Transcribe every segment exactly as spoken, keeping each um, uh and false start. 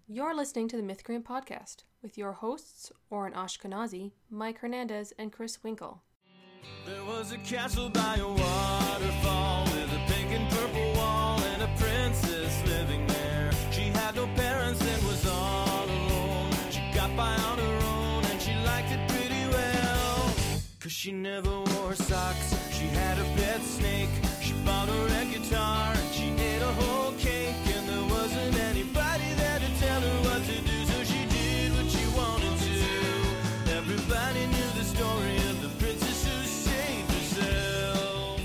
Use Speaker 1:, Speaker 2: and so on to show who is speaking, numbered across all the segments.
Speaker 1: You're listening to the Mythicarian Podcast with your hosts, Oren Ashkenazi, Mike Hernandez, and Chris Winkle.
Speaker 2: There was a castle by a waterfall with a pink and purple wall and a princess living there. She had no parents and was all alone. She got by on her own and she liked it pretty well. Cause she never wore socks, she had a pet snake. She bought her a guitar and she ate a whole cake. And there wasn't anybody there to tell her what to do, so she did what she wanted to. Everybody knew the story of the princess who saved herself.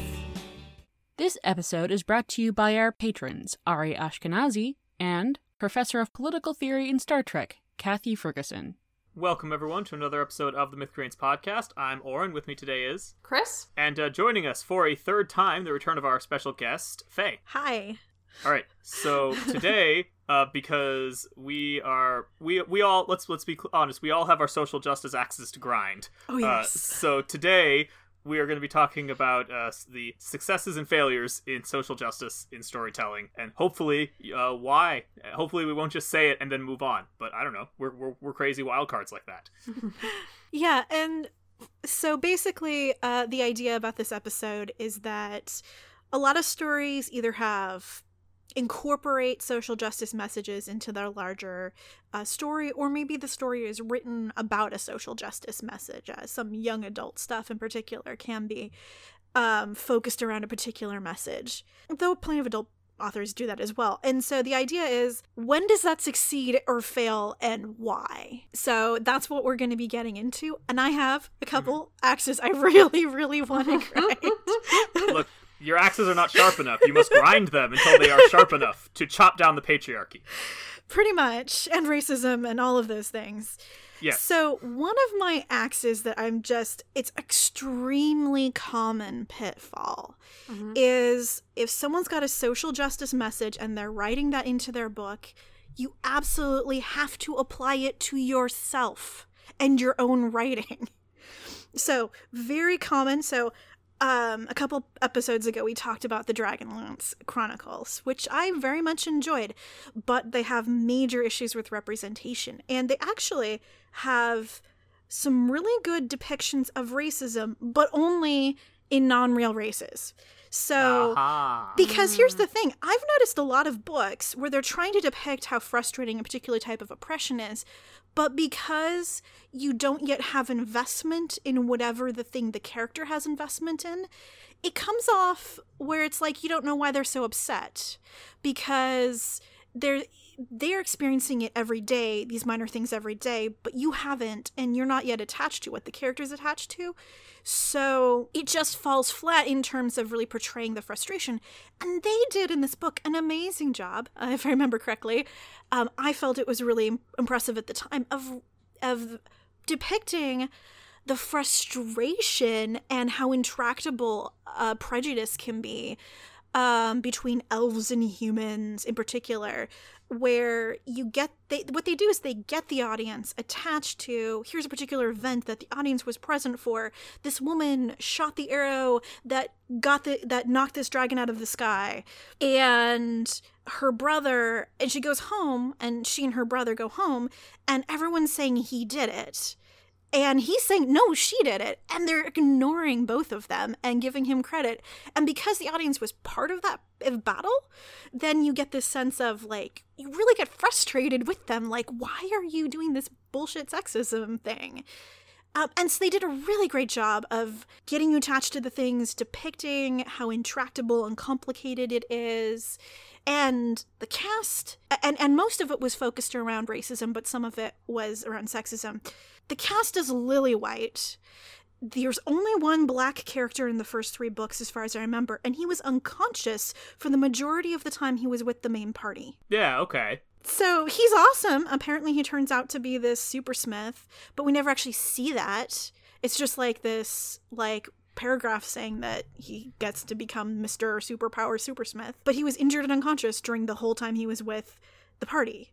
Speaker 3: This episode is brought to you by our patrons, Ari Ashkenazi and Professor of Political Theory in Star Trek, Kathy Ferguson.
Speaker 4: Welcome, everyone, to another episode of the Mythicarians Podcast. I'm Oren. With me today is...
Speaker 1: Chris?
Speaker 4: And uh, joining us for a third time, the return of our special guest, Faye.
Speaker 5: Hi.
Speaker 4: All right, so today, uh, because we are... We we all... Let's let's be honest. We all have our social justice axes to grind.
Speaker 5: Oh, yes.
Speaker 4: Uh, so today... We are going to be talking about uh, the successes and failures in social justice in storytelling, and hopefully, uh, why. Hopefully, we won't just say it and then move on. But I don't know. We're we're, we're crazy wild cards like that.
Speaker 5: Yeah, and so basically, uh, the idea about this episode is that a lot of stories either have incorporate social justice messages into their larger uh, story, or maybe the story is written about a social justice message. Uh, some young adult stuff in particular can be um, focused around a particular message, though plenty of adult authors do that as well. And so the idea is, when does that succeed or fail, and why? So that's what we're going to be getting into, and I have a couple axes I really, really want to grind.
Speaker 4: Look, your axes are not sharp enough. You must grind them until they are sharp enough to chop down the patriarchy.
Speaker 5: Pretty much. And racism and all of those things.
Speaker 4: Yes.
Speaker 5: So one of my axes that I'm just, it's extremely common pitfall mm-hmm. is if someone's got a social justice message and they're writing that into their book, you absolutely have to apply it to yourself and your own writing. So very common. So Um, a couple episodes ago, we talked about the Dragonlance Chronicles, which I very much enjoyed, but they have major issues with representation, and they actually have some really good depictions of racism, but only in non-real races. So, uh-huh. because here's the thing, I've noticed a lot of books where they're trying to depict how frustrating a particular type of oppression is, but because you don't yet have investment in whatever the thing the character has investment in, it comes off where it's like you don't know why they're so upset, because they're they're experiencing it every day, these minor things every day, but you haven't, and you're not yet attached to what the character's attached to. So it just falls flat in terms of really portraying the frustration. And they did in this book an amazing job, uh, if I remember correctly. Um, I felt it was really impressive at the time of of depicting the frustration and how intractable uh, prejudice can be um, between elves and humans in particular, where you get they what they do is they get the audience attached to, here's a particular event that the audience was present for. This woman shot the arrow that got the that knocked this dragon out of the sky, and her brother, and she goes home, and she and her brother go home, and everyone's saying he did it. And he's saying, no, she did it. And they're ignoring both of them and giving him credit. And because the audience was part of that battle, then you get this sense of, like, you really get frustrated with them. Like, why are you doing this bullshit sexism thing? Um, and so they did a really great job of getting you attached to the things, depicting how intractable and complicated it is. And the cast, and, and most of it was focused around racism, but some of it was around sexism. The cast is lily white. There's only one black character in the first three books, as far as I remember, and he was unconscious for the majority of the time he was with the main party.
Speaker 4: Yeah, okay.
Speaker 5: So he's awesome. Apparently he turns out to be this supersmith, but we never actually see that. It's just like this, like, paragraph saying that he gets to become Mister Superpower Supersmith, but he was injured and unconscious during the whole time he was with the party.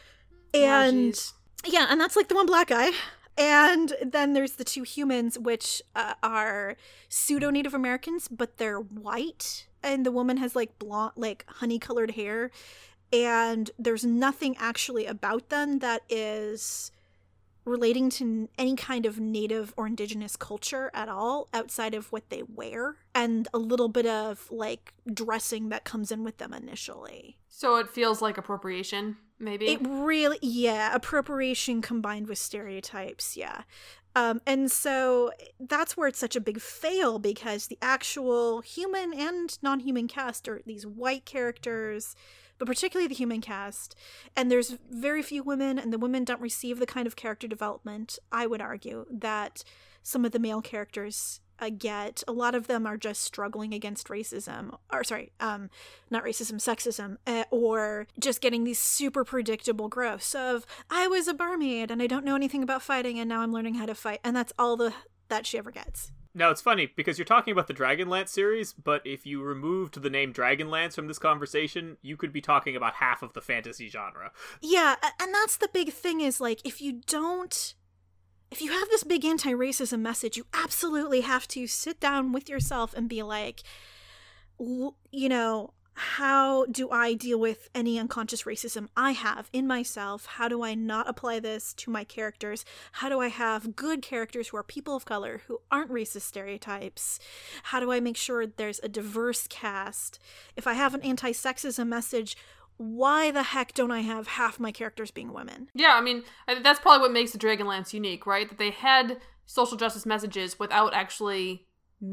Speaker 5: And oh, yeah, and that's like the one black guy. And then there's the two humans, which uh, are pseudo-Native Americans, but they're white. And the woman has like blonde, like honey-colored hair. and there's nothing actually about them that is relating to any kind of native or indigenous culture at all outside of what they wear and a little bit of like dressing that comes in with them initially.
Speaker 1: So it feels like appropriation, maybe?
Speaker 5: It really, yeah, appropriation combined with stereotypes, yeah. Um, and so that's where it's such a big fail, because the actual human and non-human cast are these white characters, but particularly the human cast. And there's very few women, and the women don't receive the kind of character development, I would argue, that some of the male characters uh, get. A lot of them are just struggling against racism, or sorry, um, not racism, sexism, uh, or just getting these super predictable growths of, I was a barmaid and I don't know anything about fighting and now I'm learning how to fight. And that's all the that she ever gets.
Speaker 4: Now, it's funny, because you're talking about the Dragonlance series, but if you removed the name Dragonlance from this conversation, you could be talking about half of the fantasy genre.
Speaker 5: Yeah, and that's the big thing is, like, if you don't... If you have this big anti-racism message, you absolutely have to sit down with yourself and be like, you know, how do I deal with any unconscious racism I have in myself? How do I not apply this to my characters? How do I have good characters who are people of color, who aren't racist stereotypes? How do I make sure there's a diverse cast? If I have an anti-sexism message, why the heck don't I have half my characters being women?
Speaker 1: Yeah, I mean, I think that's probably what makes the Dragonlance unique, right? That they had social justice messages without actually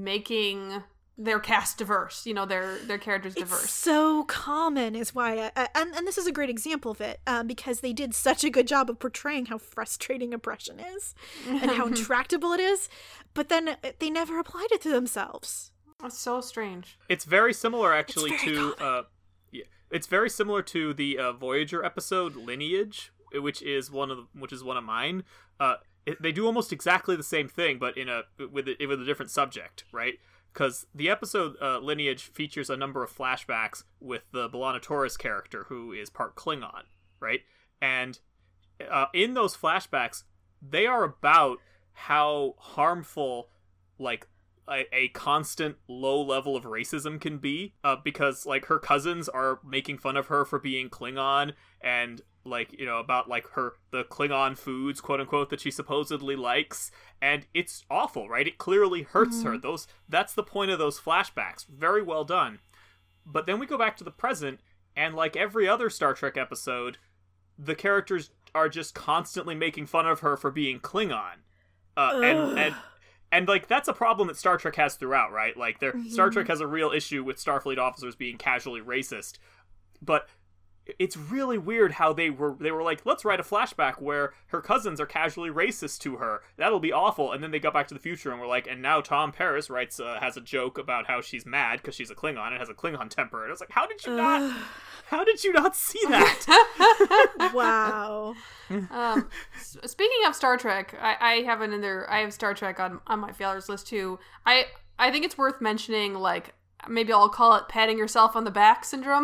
Speaker 1: making their cast diverse, you know, their their characters diverse.
Speaker 5: It's so common is why, I, I, and, and this is a great example of it, um, because they did such a good job of portraying how frustrating oppression is and how intractable it is, but then they never applied it to themselves.
Speaker 1: That's so strange.
Speaker 4: It's very similar, actually,
Speaker 5: It's very
Speaker 4: to...
Speaker 5: common.
Speaker 4: Uh, yeah, it's very similar to the uh, Voyager episode Lineage, which is one of the, which is one of mine. Uh, it, they do almost exactly the same thing, but in a with a, with a different subject, right? Because the episode uh, Lineage features a number of flashbacks with the B'Elanna Torres character, who is part Klingon, right? And uh, in those flashbacks, they are about how harmful, like, A, a constant low level of racism can be, uh, because, like, her cousins are making fun of her for being Klingon, and, like, you know, about, like, her, the Klingon foods, quote-unquote, that she supposedly likes, and it's awful, right? It clearly hurts mm-hmm. her. Those, that's the point of those flashbacks. Very well done. But then we go back to the present, and like every other Star Trek episode, the characters are just constantly making fun of her for being Klingon. Uh, and, and, And, like, that's a problem that Star Trek has throughout, right? Like, there, mm-hmm. Star Trek has a real issue with Starfleet officers being casually racist. But it's really weird how they were, they were like, let's write a flashback where her cousins are casually racist to her. That'll be awful. And then they got Back to the Future and were like, and now Tom Paris writes, uh, has a joke about how she's mad because she's a Klingon and has a Klingon temper. And I was like, how did you not, how did you not see that?
Speaker 5: Wow.
Speaker 1: um, speaking of Star Trek, I, I have another. I have Star Trek on on my failures list too. I I think it's worth mentioning. Like, maybe I'll call it patting yourself on the back syndrome.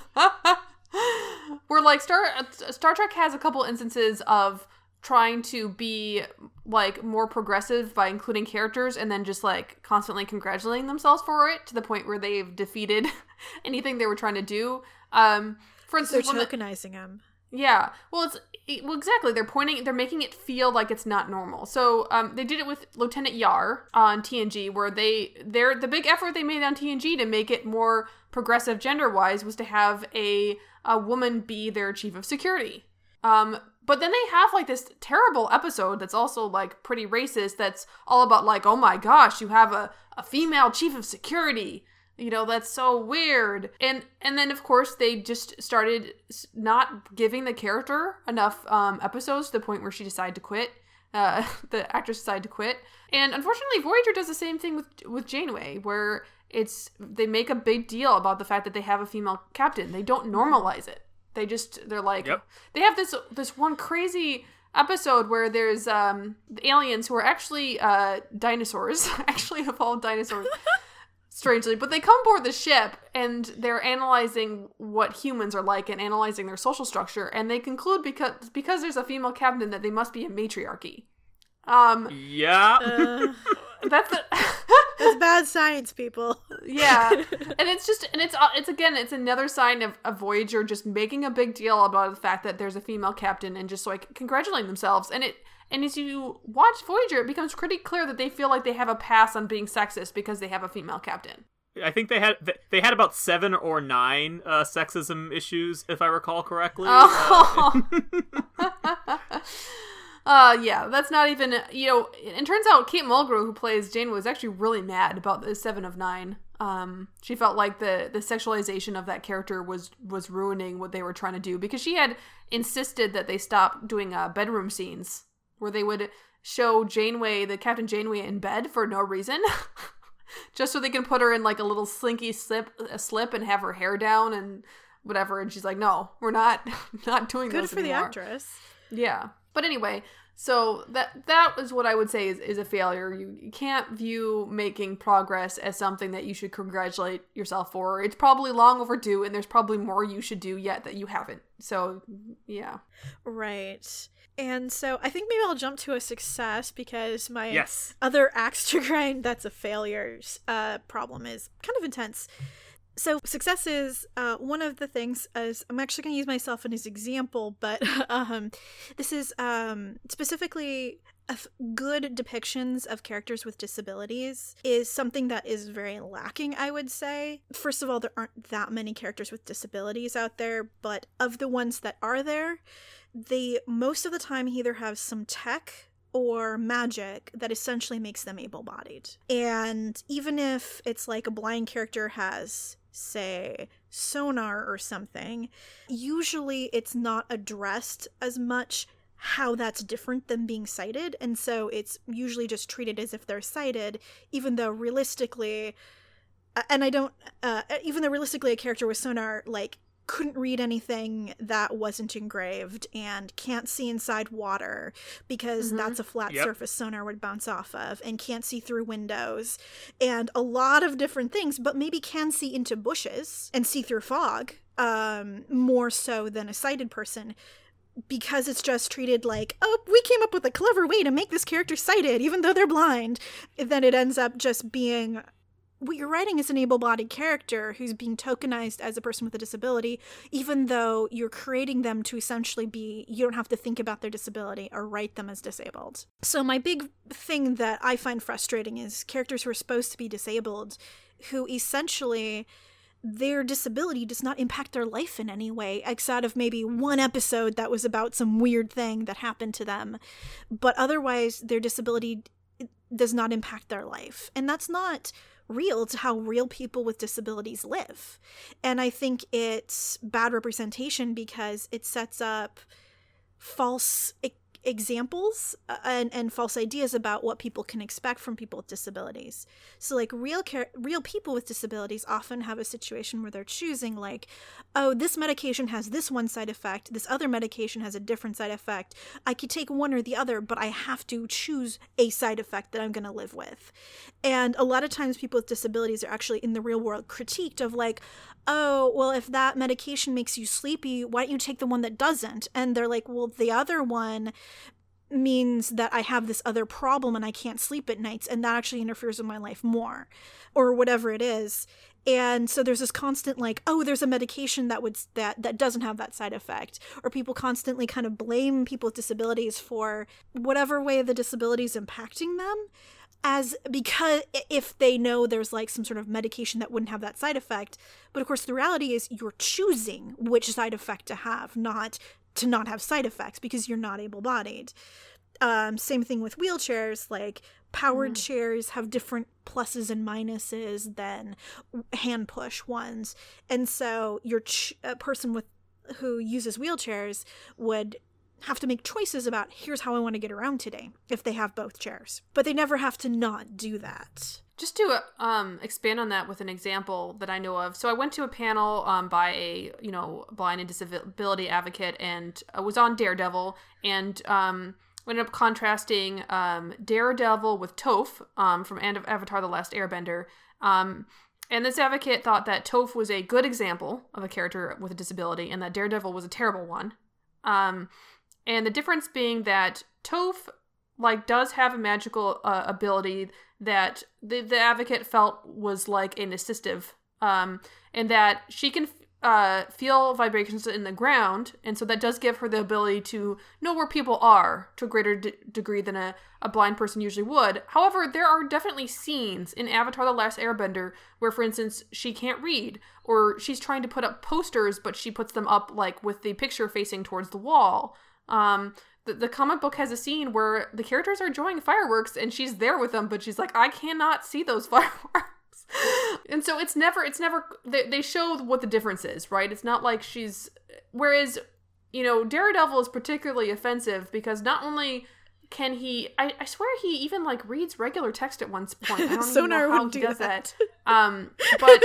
Speaker 1: Where, like, Star Star Trek has a couple instances of trying to be, like, more progressive by including characters and then just, like, constantly congratulating themselves for it to the point where they've defeated anything they were trying to do. Um, for instance,
Speaker 5: they're tokenizing them.
Speaker 1: Yeah, well, it's well exactly. They're pointing, they're making it feel like it's not normal. So, um, they did it with Lieutenant Yar on T N G, where they, they're the big effort they made on T N G to make it more progressive gender-wise was to have a a woman be their chief of security. Um, but then they have like this terrible episode that's also like pretty racist. That's all about like, oh my gosh, you have a a female chief of security. You know, that's so weird. And and then, of course, they just started not giving the character enough um, episodes to the point where she decided to quit. Uh, the actress decided to quit. And unfortunately, Voyager does the same thing with with Janeway, where it's they make a big deal about the fact that they have a female captain. They don't normalize it. They just, they're like, yep. They have this this one crazy episode where there's um, the aliens who are actually uh, dinosaurs, actually evolved dinosaurs. Strangely, but they come aboard the ship and they're analyzing what humans are like and analyzing their social structure, and they conclude because because there's a female captain that they must be a matriarchy. Um,
Speaker 4: yeah,
Speaker 5: uh,
Speaker 1: that's the
Speaker 5: that's bad science, people.
Speaker 1: Yeah, and it's just, and it's, it's again, it's another sign of, of Voyager just making a big deal about the fact that there's a female captain and just like congratulating themselves. And it, and as you watch Voyager, it becomes pretty clear that they feel like they have a pass on being sexist because they have a female captain.
Speaker 4: I think they had they had about seven or nine uh, sexism issues, if I recall correctly.
Speaker 1: Oh. Uh, uh, yeah, that's not even, you know, it turns out Kate Mulgrew, who plays Janeway, was actually really mad about the seven of nine. Um, she felt like the, the sexualization of that character was, was ruining what they were trying to do, because she had insisted that they stop doing uh, bedroom scenes where they would show Janeway, the Captain Janeway, in bed for no reason. Just so they can put her in like a little slinky slip, a slip and have her hair down and whatever. And she's like, no, we're not, not doing
Speaker 5: Good
Speaker 1: those
Speaker 5: for
Speaker 1: anymore.
Speaker 5: the actress.
Speaker 1: Yeah. But anyway, so that that is what I would say is, is a failure. You, you can't view making progress as something that you should congratulate yourself for. It's probably long overdue, and there's probably more you should do yet that you haven't. So, yeah.
Speaker 5: Right. And so I think maybe I'll jump to a success, because my
Speaker 4: yes.
Speaker 5: other axe to grind that's a failure's uh, problem is kind of intense. So success is uh, one of the things, as I'm actually going to use myself as an example, but um, this is um, specifically of good depictions of characters with disabilities is something that is very lacking, I would say. First of all, there aren't that many characters with disabilities out there, but of the ones that are there, they most of the time either have some tech or magic that essentially makes them able-bodied. And even if it's like a blind character has, say, sonar or something, usually it's not addressed as much how that's different than being sighted, and so it's usually just treated as if they're sighted, even though realistically, and I don't, uh, even though realistically a character with sonar, like, couldn't read anything that wasn't engraved and can't see inside water because mm-hmm. that's a flat yep. surface sonar would bounce off of, and can't see through windows and a lot of different things, but maybe can see into bushes and see through fog um, more so than a sighted person, because it's just treated like, oh, we came up with a clever way to make this character sighted even though they're blind. Then it ends up just being, what you're writing is an able-bodied character who's being tokenized as a person with a disability, even though you're creating them to essentially be, you don't have to think about their disability or write them as disabled. So my big thing that I find frustrating is characters who are supposed to be disabled, who essentially their disability does not impact their life in any way, outside of maybe one episode that was about some weird thing that happened to them. But otherwise, their disability does not impact their life. And that's not real to how real people with disabilities live. And I think it's bad representation because it sets up false e- examples uh, and, and false ideas about what people can expect from people with disabilities. So like real care, real people with disabilities often have a situation where they're choosing like, oh, this medication has this one side effect, this other medication has a different side effect. I could take one or the other, but I have to choose a side effect that I'm going to live with. And a lot of times people with disabilities are actually in the real world critiqued of like, oh, well, if that medication makes you sleepy, why don't you take the one that doesn't? And they're like, well, the other one means that I have this other problem and I can't sleep at nights, and that actually interferes with my life more, or whatever it is. And so there's this constant like, oh, there's a medication that would that that doesn't have that side effect, or people constantly kind of blame people with disabilities for whatever way the disability is impacting them, as because if they know there's like some sort of medication that wouldn't have that side effect. But of course the reality is you're choosing which side effect to have, not to not have side effects, because you're not able-bodied. Um, same thing with wheelchairs, like powered mm. chairs have different pluses and minuses than hand push ones. And so your ch- a person with who uses wheelchairs would have to make choices about, here's how I want to get around today, if they have both chairs. But they never have to not do that.
Speaker 1: Just to um, expand on that with an example that I know of. So I went to a panel um, by a, you know, blind and disability advocate, and I was on Daredevil, and um, we ended up contrasting um, Daredevil with Toph um, from Avatar: The Last Airbender. Um, and this advocate thought that Toph was a good example of a character with a disability, and that Daredevil was a terrible one. Um, and the difference being that Toph like does have a magical uh, ability that the, the Advocate felt was like an assistive, um, and that she can uh, feel vibrations in the ground, and so that does give her the ability to know where people are to a greater d- degree than a, a blind person usually would. However, there are definitely scenes in Avatar The Last Airbender where, for instance, she can't read, or she's trying to put up posters, but she puts them up like with the picture facing towards the wall. Um, the, the comic book has a scene where the characters are enjoying fireworks and she's there with them, but she's like, I cannot see those fireworks. And so it's never, it's never, they, they show what the difference is, right? It's not like she's, whereas, you know, Daredevil is particularly offensive because not only can he, I, I swear he even like reads regular text at one point. I don't
Speaker 5: Sonar
Speaker 1: even know how
Speaker 5: would
Speaker 1: he
Speaker 5: do
Speaker 1: does
Speaker 5: that.
Speaker 1: that. Um, but,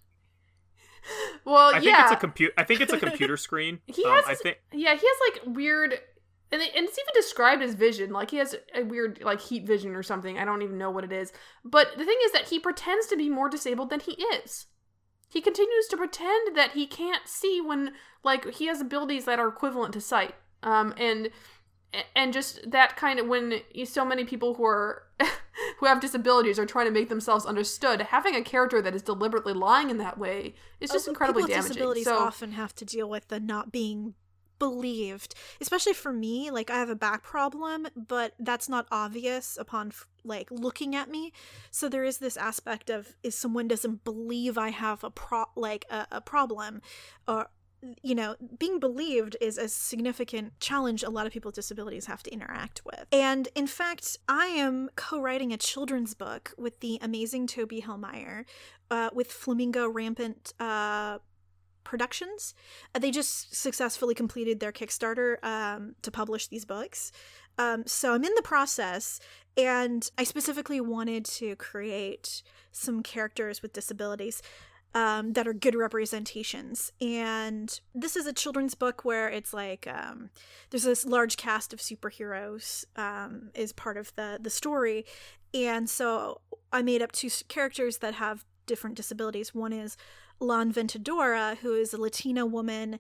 Speaker 1: well,
Speaker 4: I think
Speaker 1: yeah.
Speaker 4: it's a computer. I think it's a computer screen.
Speaker 1: He
Speaker 4: um,
Speaker 1: has,
Speaker 4: I think.
Speaker 1: yeah, he has like weird, and, it, and it's even described as vision. Like he has a weird like heat vision or something. I don't even know what it is. But the thing is that he pretends to be more disabled than he is. He continues to pretend that he can't see when like he has abilities that are equivalent to sight. Um, and and just that kind of when you, so many people who are who have disabilities are trying to make themselves understood, having a character that is deliberately lying in that way is just
Speaker 5: Oh,
Speaker 1: incredibly
Speaker 5: people with
Speaker 1: damaging.
Speaker 5: Disabilities
Speaker 1: So
Speaker 5: often have to deal with the not being believed, especially for me. Like I have a back problem, but that's not obvious upon like looking at me. So there is this aspect of if someone doesn't believe I have a pro like a, a problem, or you know, being believed is a significant challenge a lot of people with disabilities have to interact with. And in fact, I am co-writing a children's book with the amazing Toby Hellmeyer, uh, with Flamingo Rampant uh, Productions. Uh, they just successfully completed their Kickstarter um, to publish these books. Um, so I'm in the process, and I specifically wanted to create some characters with disabilities Um, that are good representations. And this is a children's book where it's like um, there's this large cast of superheroes um, is part of the the story. And so I made up two characters that have different disabilities. One is Lan Ventadora, who is a Latina woman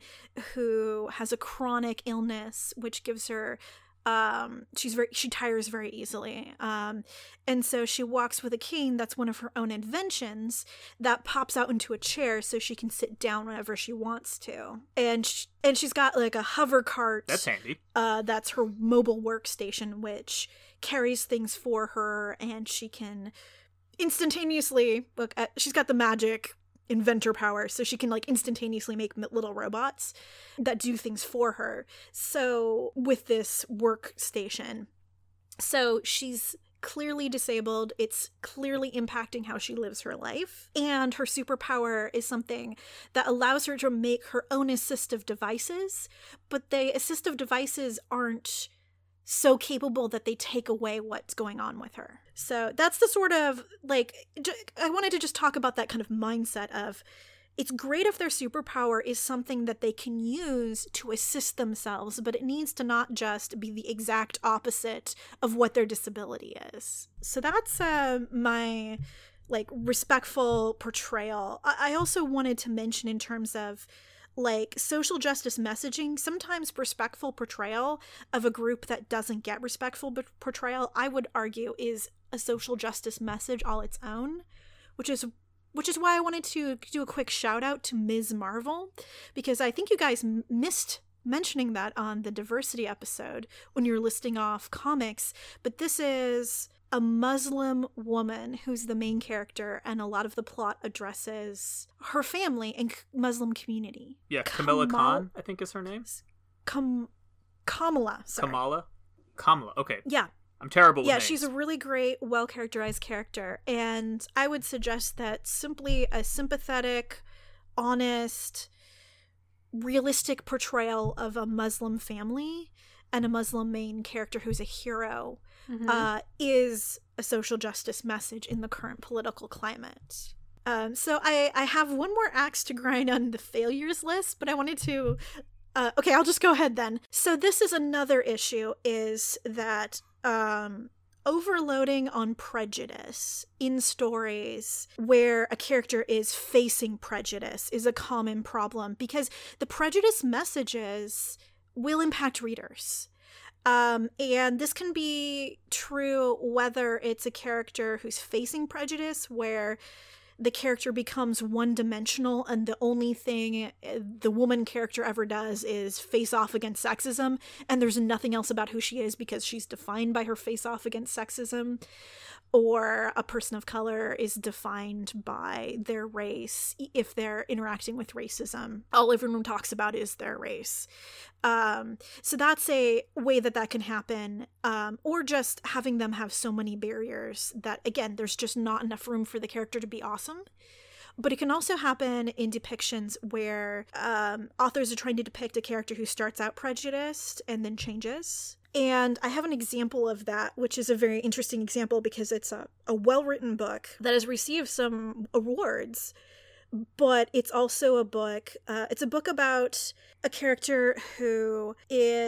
Speaker 5: who has a chronic illness, which gives her Um, she's very, she tires very easily. Um, and so she walks with a cane that's one of her own inventions that pops out into a chair so she can sit down whenever she wants to. And, sh- and she's got like a hover cart.
Speaker 4: That's handy.
Speaker 5: Uh, that's her mobile workstation, which carries things for her, and she can instantaneously look at, she's got the magic inventor power, so she can like instantaneously make little robots that do things for her. So with this workstation, so she's clearly disabled, it's clearly impacting how she lives her life, and her superpower is something that allows her to make her own assistive devices, but the assistive devices aren't so capable that they take away what's going on with her. So that's the sort of, like, I wanted to just talk about that kind of mindset of, it's great if their superpower is something that they can use to assist themselves, but it needs to not just be the exact opposite of what their disability is. So that's uh, my, like, respectful portrayal. I-, I also wanted to mention in terms of like social justice messaging, sometimes respectful portrayal of a group that doesn't get respectful portrayal, I would argue, is a social justice message all its own, which is which is why I wanted to do a quick shout out to Miz Marvel, because I think you guys m- missed mentioning that on the diversity episode when you're listing off comics, but this is a Muslim woman who's the main character, and a lot of the plot addresses her family and Muslim community.
Speaker 4: Yeah, Kamala
Speaker 5: Kamal-
Speaker 4: Khan, I think is her name.
Speaker 5: Kam- Kamala. Sorry.
Speaker 4: Kamala? Kamala, okay.
Speaker 5: Yeah.
Speaker 4: I'm terrible with
Speaker 5: Yeah,
Speaker 4: names.
Speaker 5: she's a really great, well-characterized character, and I would suggest that simply a sympathetic, honest, realistic portrayal of a Muslim family and a Muslim main character who's a hero mm-hmm. uh, is a social justice message in the current political climate. Um, so I, I have one more axe to grind on the failures list, but I wanted to... Uh, okay, I'll just go ahead then. So this is another issue, is that um, overloading on prejudice in stories where a character is facing prejudice is a common problem, because the prejudice messages will impact readers. Um, and this can be true whether it's a character who's facing prejudice, where the character becomes one-dimensional and the only thing the woman character ever does is face off against sexism, and there's nothing else about who she is because she's defined by her face off against sexism. Or a person of color is defined by their race if they're interacting with racism. All everyone talks about is their race. Um, so that's a way that that can happen. Um, or just having them have so many barriers that, again, there's just not enough room for the character to be awesome. But it can also happen in depictions where um, authors are trying to depict a character who starts out prejudiced and then changes. And I have an example of that, which is a very interesting example because it's a, a well-written book that has received some awards, but it's also a book, uh, it's a book about a character who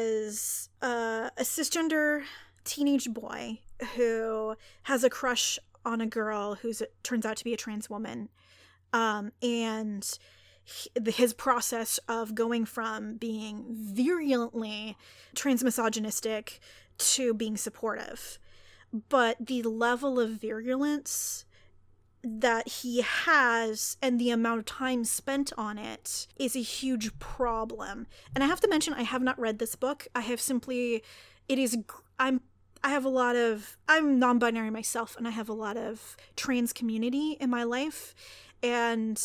Speaker 5: is uh, a cisgender teenage boy who has a crush on a girl who turns out to be a trans woman. Um, and his process of going from being virulently transmisogynistic to being supportive. But the level of virulence that he has and the amount of time spent on it is a huge problem. And I have to mention, I have not read this book. I have simply, it is, I'm, I have a lot of, I'm non-binary myself, and I have a lot of trans community in my life. And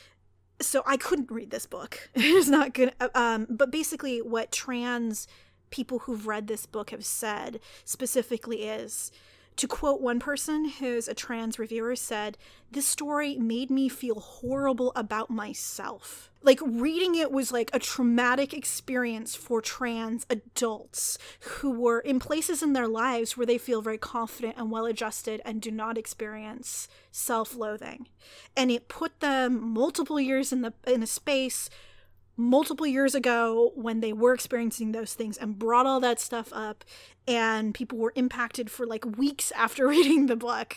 Speaker 5: so I couldn't read this book. It's not good. Um, but basically what trans people who've read this book have said specifically is, to quote one person who's a trans reviewer, said, "This story made me feel horrible about myself." Like, reading it was like a traumatic experience for trans adults who were in places in their lives where they feel very confident and well-adjusted and do not experience self-loathing. And it put them multiple years in the in a space multiple years ago when they were experiencing those things and brought all that stuff up, and people were impacted for like weeks after reading the book.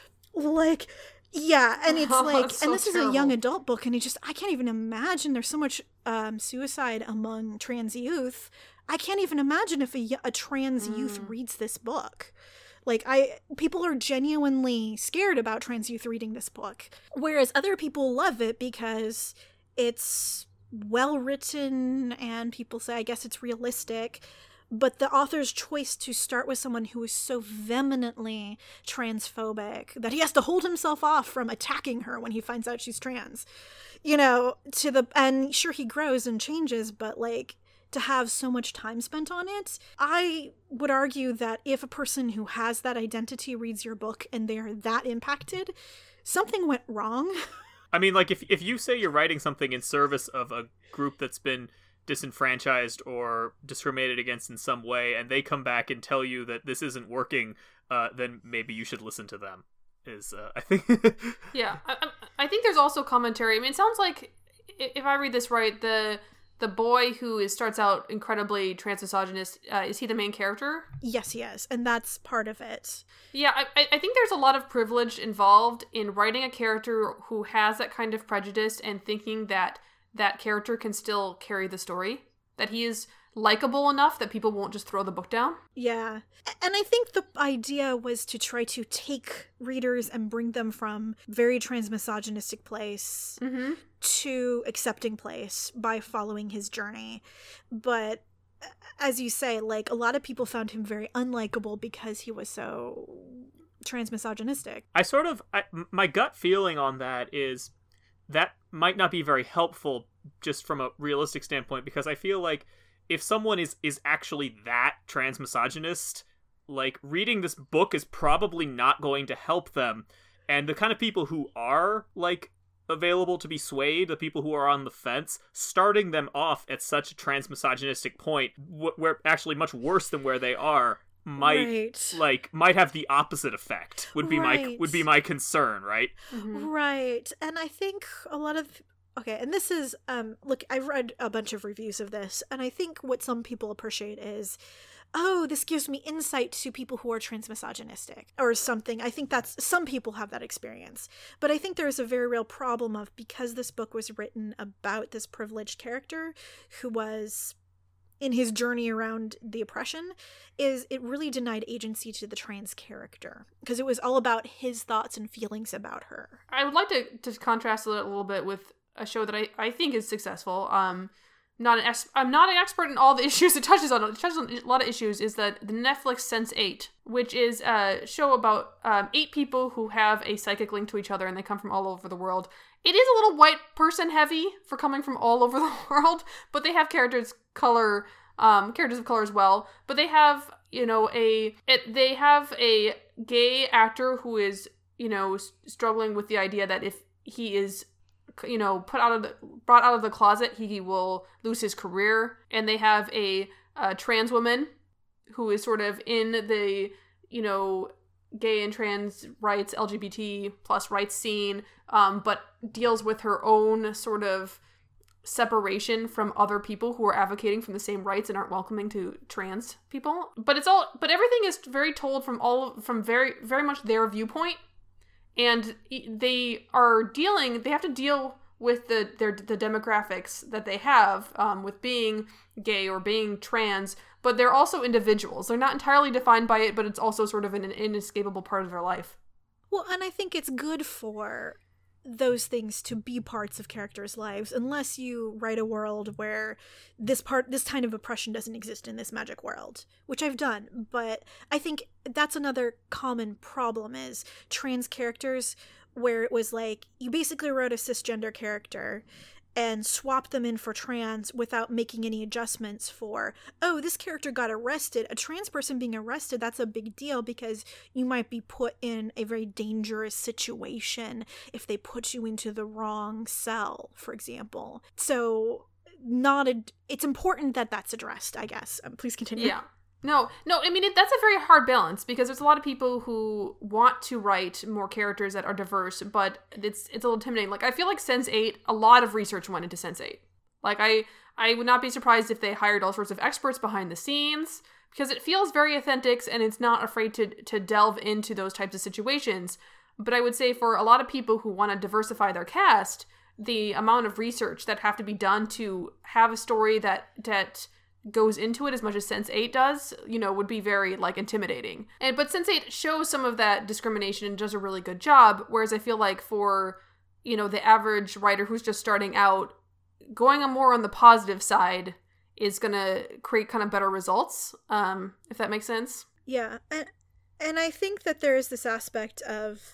Speaker 5: Like, yeah, and it's
Speaker 1: oh,
Speaker 5: like,
Speaker 1: so
Speaker 5: and this
Speaker 1: terrible.
Speaker 5: is a young adult book, and it just, I can't even imagine. There's so much um, suicide among trans youth. I can't even imagine if a, a trans mm. youth reads this book. Like, I, people are genuinely scared about trans youth reading this book, whereas other people love it because it's well written and people say, I guess it's realistic. But the author's choice to start with someone who is so vehemently transphobic that he has to hold himself off from attacking her when he finds out she's trans, you know, to the, and sure, he grows and changes, but like, to have so much time spent on it, I would argue that if a person who has that identity reads your book and they're that impacted, something went wrong.
Speaker 4: I mean, like, if if you say you're writing something in service of a group that's been disenfranchised or discriminated against in some way, and they come back and tell you that this isn't working, uh, then maybe you should listen to them. Is uh, I think.
Speaker 1: Yeah, I, I think there's also commentary. I mean, it sounds like, if I read this right, the the boy who is starts out incredibly transmisogynist, uh, is he the main character?
Speaker 5: Yes, he is, and that's part of it.
Speaker 1: Yeah, I, I think there's a lot of privilege involved in writing a character who has that kind of prejudice and thinking that that character can still carry the story, that he is likable enough that people won't just throw the book down.
Speaker 5: Yeah. And I think the idea was to try to take readers and bring them from very transmisogynistic place
Speaker 1: mm-hmm.
Speaker 5: to accepting place by following his journey. But as you say, like, a lot of people found him very unlikable because he was so transmisogynistic.
Speaker 4: I sort of, I, my gut feeling on that is that might not be very helpful just from a realistic standpoint, because I feel like if someone is, is actually that transmisogynist, like, reading this book is probably not going to help them. And the kind of people who are, like, available to be swayed, the people who are on the fence, starting them off at such a transmisogynistic point, wh- where actually much worse than where they are, might
Speaker 5: right.
Speaker 4: like might have the opposite effect. Would be
Speaker 5: right.
Speaker 4: my would be my concern, right?
Speaker 1: Mm-hmm.
Speaker 5: Right. And I think a lot of okay, and this is um look, I've read a bunch of reviews of this, and I think what some people appreciate is, oh, this gives me insight to people who are transmisogynistic or something. I think that's, some people have that experience. But I think there's a very real problem of, because this book was written about this privileged character who was in his journey around the oppression is it really denied agency to the trans character because it was all about his thoughts and feelings about her.
Speaker 1: I would like to, to contrast it a little bit with a show that I, I think is successful. Um, not an ex- I'm not an expert in all the issues it touches on. It touches on a lot of issues. Is that the Netflix Sense eight, which is a show about um, eight people who have a psychic link to each other, and they come from all over the world. It is a little white person heavy for coming from all over the world, but they have characters color, um, characters of color as well. But they have, you know, a it, they have a gay actor who is, you know, s- struggling with the idea that if he is, you know, put out of the, brought out of the closet, he will lose his career. And they have a, a trans woman who is sort of in the, you know, gay and trans rights, L G B T plus rights scene, um, but deals with her own sort of separation from other people who are advocating for the same rights and aren't welcoming to trans people. But it's all, but everything is very told from all, from very, very much their viewpoint. And they are dealing, they have to deal with the their the demographics that they have um, with being gay or being trans, but they're also individuals. They're not entirely defined by it, but it's also sort of an inescapable part of their life.
Speaker 5: Well, and I think it's good for those things to be parts of characters' lives, unless you write a world where this part, this kind of oppression doesn't exist in this magic world, which I've done. But I think that's another common problem is trans characters, where it was like you basically wrote a cisgender character and swapped them in for trans without making any adjustments for, oh, this character got arrested. A trans person being arrested, that's a big deal because you might be put in a very dangerous situation if they put you into the wrong cell, for example. So not a, it's important that that's addressed, I guess. Um, please continue.
Speaker 1: Yeah. No, no, I mean, it, that's a very hard balance because there's a lot of people who want to write more characters that are diverse, but it's it's a little intimidating. Like, I feel like Sense eight, a lot of research went into Sense eight. Like, I, I would not be surprised if they hired all sorts of experts behind the scenes because it feels very authentic and it's not afraid to, to delve into those types of situations. But I would say for a lot of people who want to diversify their cast, the amount of research that have to be done to have a story that that... goes into it as much as Sense eight does, you know, would be very, like, intimidating. And but Sense eight shows some of that discrimination and does a really good job, whereas I feel like for, you know, the average writer who's just starting out, going on more on the positive side is gonna create kind of better results, um, if that makes sense.
Speaker 5: Yeah, and, and I think that there is this aspect of,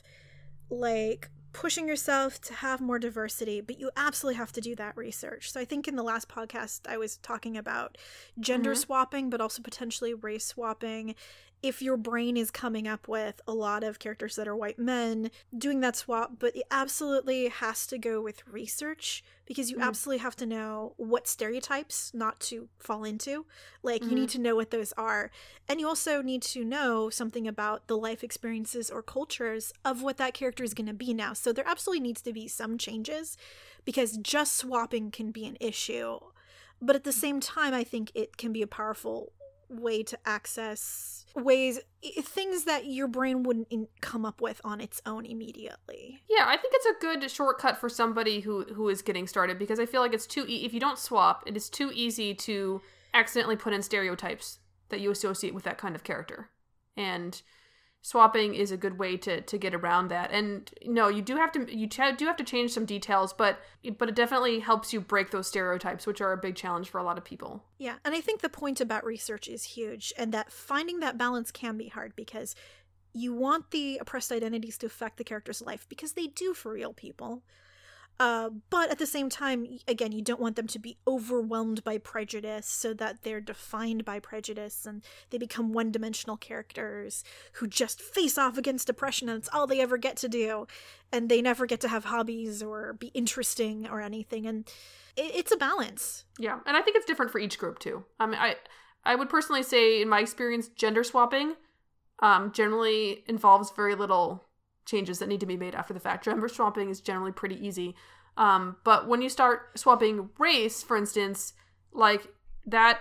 Speaker 5: like, pushing yourself to have more diversity, but you absolutely have to do that research. So I think in the last podcast I was talking about gender mm-hmm. swapping, but also potentially race swapping. If your brain is coming up with a lot of characters that are white men, doing that swap, but it absolutely has to go with research because you mm. absolutely have to know what stereotypes not to fall into. Like, mm. you need to know what those are. And you also need to know something about the life experiences or cultures of what that character is going to be now. So there absolutely needs to be some changes because just swapping can be an issue. But at the same time, I think it can be a powerful way to access ways, things that your brain wouldn't in- come up with on its own immediately.
Speaker 1: Yeah, I think it's a good shortcut for somebody who who is getting started because I feel like it's too e- if you don't swap, it is too easy to accidentally put in stereotypes that you associate with that kind of character. And swapping is a good way to to get around that. And no, you do have to you ch- do have to change some details, but but it definitely helps you break those stereotypes, which are a big challenge for a lot of people.
Speaker 5: Yeah, and I think the point about research is huge, and that finding that balance can be hard because you want the oppressed identities to affect the character's life because they do for real people. Uh, but at the same time, again, you don't want them to be overwhelmed by prejudice so that they're defined by prejudice and they become one-dimensional characters who just face off against oppression and it's all they ever get to do. And they never get to have hobbies or be interesting or anything. And it, it's a balance.
Speaker 1: Yeah, and I think it's different for each group, too. I mean, I, I would personally say, in my experience, gender swapping um, generally involves very little changes that need to be made after the fact. Gender swapping is generally pretty easy. Um, but when you start swapping race, for instance, like that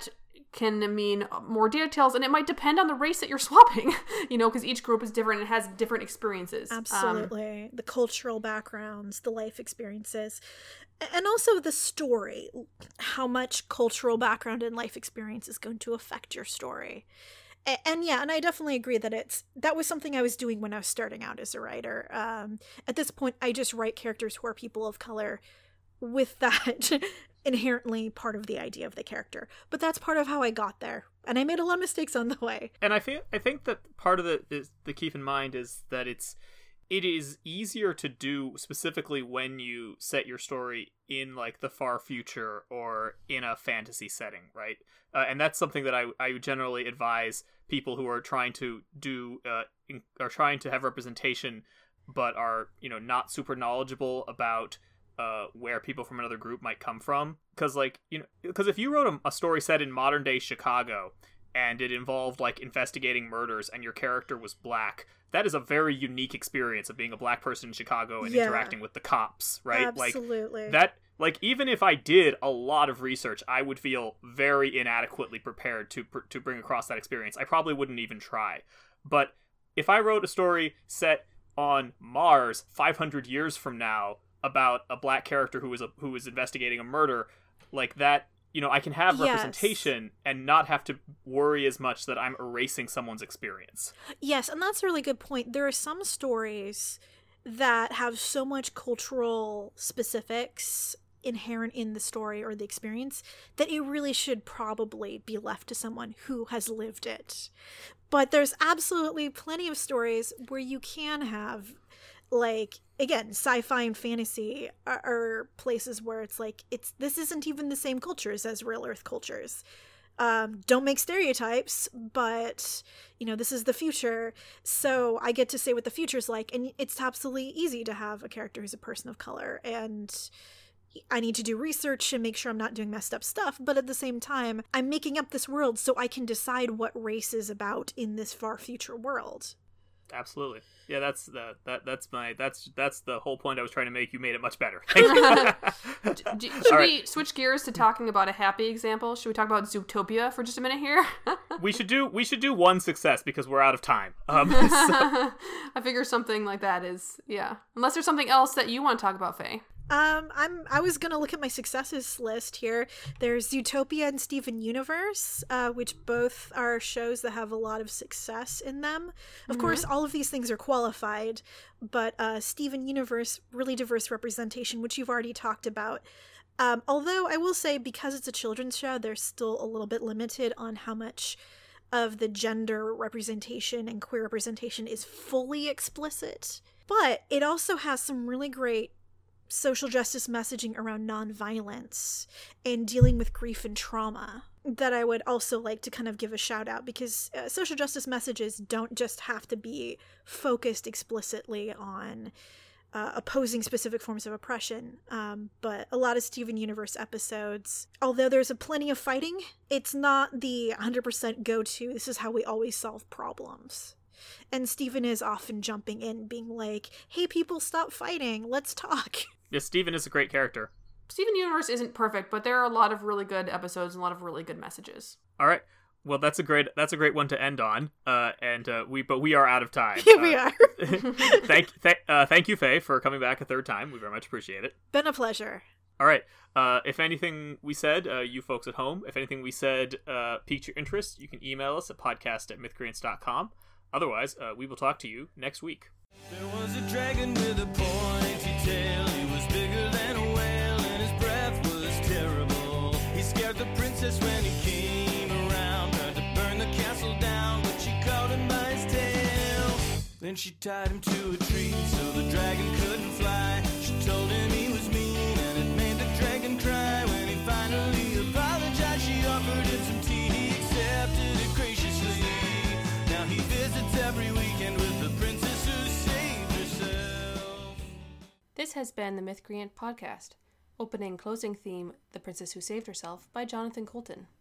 Speaker 1: can mean more details, and it might depend on the race that you're swapping, you know, because each group is different and has different experiences.
Speaker 5: Absolutely. Um, the cultural backgrounds, the life experiences, and also the story. How much cultural background and life experience is going to affect your story. And, and yeah, and I definitely agree that it's that was something I was doing when I was starting out as a writer. Um, at this point, I just write characters who are people of color with that inherently part of the idea of the character. But that's part of how I got there. And I made a lot of mistakes on the way.
Speaker 4: And I feel I think that part of the is to keep in mind is that it's it is easier to do specifically when you set your story in like the far future or in a fantasy setting, right? Uh, and that's something that I I generally advise people who are trying to do uh in, are trying to have representation but are, you know, not super knowledgeable about Uh, where people from another group might come from, because like, you know, because if you wrote a, a story set in modern day Chicago and it involved like investigating murders and your character was black, that is a very unique experience of being a black person in Chicago and
Speaker 5: yeah.
Speaker 4: interacting with the cops, right?
Speaker 5: Absolutely.
Speaker 4: Like that, like even if I did a lot of research, I would feel very inadequately prepared to to bring across that experience. I probably wouldn't even try. But if I wrote a story set on Mars five hundred years from now about a black character who was a, who was investigating a murder, like that, you know, I can have
Speaker 5: yes.
Speaker 4: representation and not have to worry as much that I'm erasing someone's experience.
Speaker 5: Yes, and that's a really good point. There are some stories that have so much cultural specifics inherent in the story or the experience that it really should probably be left to someone who has lived it. But there's absolutely plenty of stories where you can have, like, again, sci-fi and fantasy are, are places where it's like, it's this isn't even the same cultures as real Earth cultures. Um, don't make stereotypes, but, you know, this is the future, so I get to say what the future's like, and it's absolutely easy to have a character who's a person of color, and I need to do research and make sure I'm not doing messed up stuff, but at the same time, I'm making up this world so I can decide what race is about in this far future world.
Speaker 4: Absolutely. Yeah, that's the that that's my that's that's the whole point I was trying to make. You made it much better. Thank you.
Speaker 1: D- d- should All we right. switch gears to talking about a happy example? Should we talk about Zootopia for just a minute here?
Speaker 4: we should do we should do one success because we're out of time. Um, so.
Speaker 1: I figure something like that is yeah. Unless there's something else that you want to talk about, Faye.
Speaker 5: Um, I'm. I was gonna look at my successes list here. There's Zootopia and Steven Universe, uh, which both are shows that have a lot of success in them. Of mm-hmm. course, all of these things are qualified, but uh, Steven Universe, really diverse representation, which you've already talked about. Um, although I will say, because it's a children's show, they're still a little bit limited on how much of the gender representation and queer representation is fully explicit. But it also has some really great social justice messaging around nonviolence and dealing with grief and trauma that I would also like to kind of give a shout out, because uh, social justice messages don't just have to be focused explicitly on uh, opposing specific forms of oppression, um, but a lot of Steven Universe episodes, although there's a plenty of fighting, it's not the one hundred percent go-to, this is how we always solve problems. And Steven is often jumping in, being like, hey people, stop fighting, let's talk.
Speaker 4: Yes, Steven is a great character.
Speaker 1: Steven Universe isn't perfect, but there are a lot of really good episodes and a lot of really good messages.
Speaker 4: All right. Well, that's a great that's a great one to end on. Uh, and uh, we but we are out of time.
Speaker 5: Here
Speaker 4: uh,
Speaker 5: we are.
Speaker 4: thank th- uh, thank you, Faye, for coming back a third time. We very much appreciate it.
Speaker 5: Been a pleasure.
Speaker 4: All right. Uh, if anything we said, uh, you folks at home, if anything we said uh, piqued your interest, you can email us at podcast at mythcreants dot com. Otherwise, uh, we will talk to you next week.
Speaker 2: There was a dragon with a pointy tail. He was bigger than a whale, and his breath was terrible. He scared the princess when he came around, tried to burn the castle down, but she caught him by his tail. Then she tied him to a tree so the dragon couldn't fly. She told him he was mean, and it made the dragon cry. When he finally apologized, she offered him some tea. He accepted it graciously. Now he visits every weekend with the princess who saved herself.
Speaker 3: This has been the Mythcreant Podcast. Opening closing theme, The Princess Who Saved Herself by Jonathan Coulton.